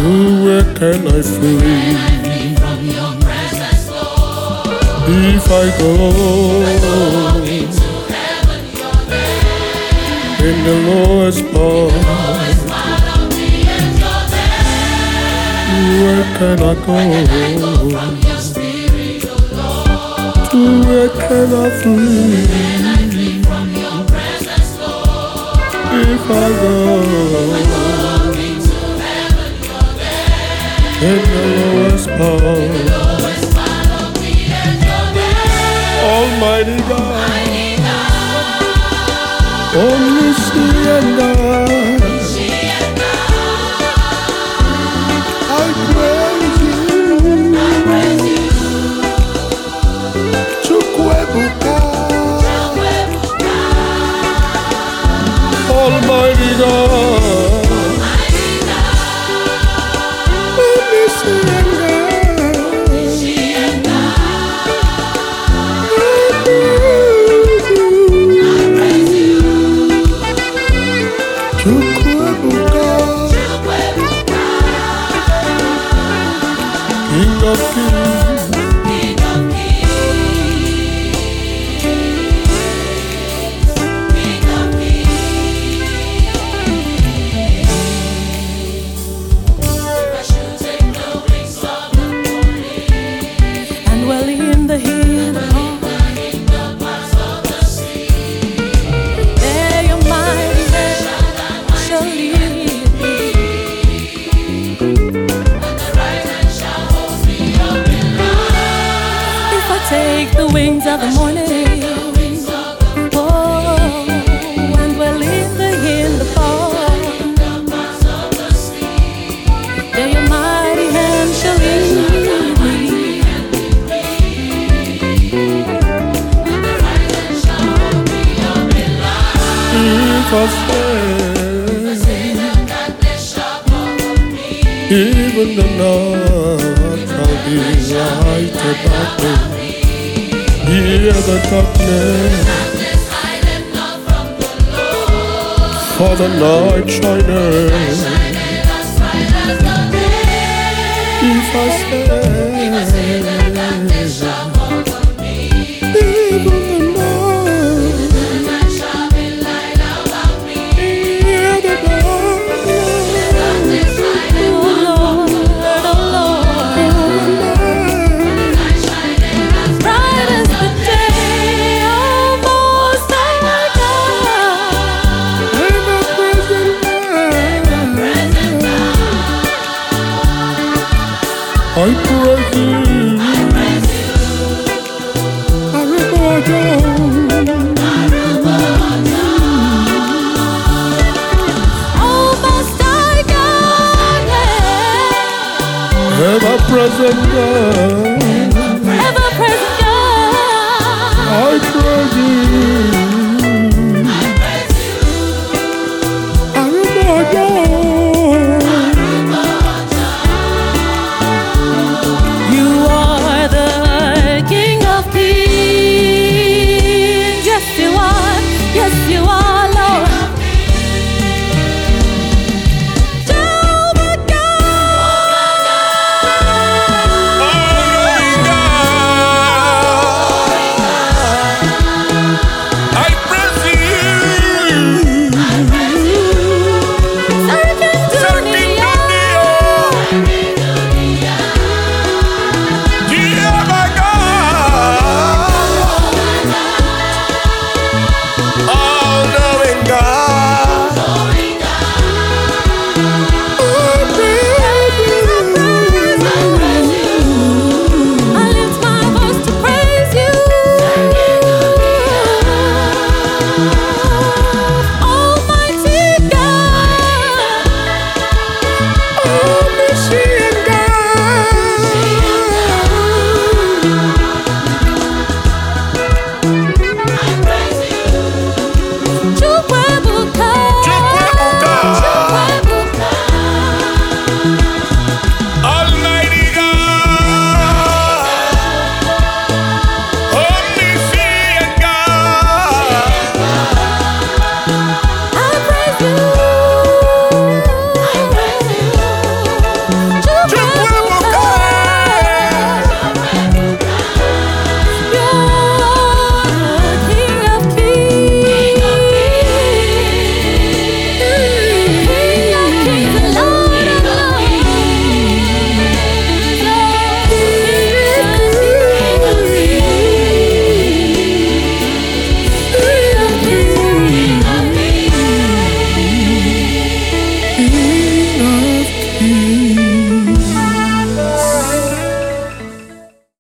Where can I flee from your presence, Lord? if I go Into heaven, you're there. in the lowest part? Lowest part of the earth, you're there. Where can I go? From your spirit, oh Lord. Where can I flee From your presence, Lord. if I go Into heaven, you're there. in the lowest part? Lowest part of the earth, you're there. Almighty God, Mighty God, only see and I she and praise you. I praise you. Chukwebuka, Webuka, Almighty God, mighty God, only see and she and I praise you. Chukwebuka, Webuka, King of Kings, King of Kings, King of Kings. I should take the wings of the morning and dwell in the hill of in the paths of the sea. there your mighty hand shall lead me. The right hand shall hold me up in life. If I take the wings of the morning, oh, and dwell in the hill of fog, The paths of the sea. there your mighty hand shall lead me. The right hand shall hold me up in life. if I stay, The darkness shall cover me. even the night shall be light about me. Hear the darkness, Darkness hideth not from the Lord. for the night shineth. Shining as bright as the day. If I stay, Darkness shall cover me. even the night, The night shall be light about me. hear the darkness, Darkness hideth Oh Lord, oh Lord, night shining as bright as the day, oh Most High God. in the present present time. time. I praise you, Praise you, I reward you. Oh Most High God, Ever present God.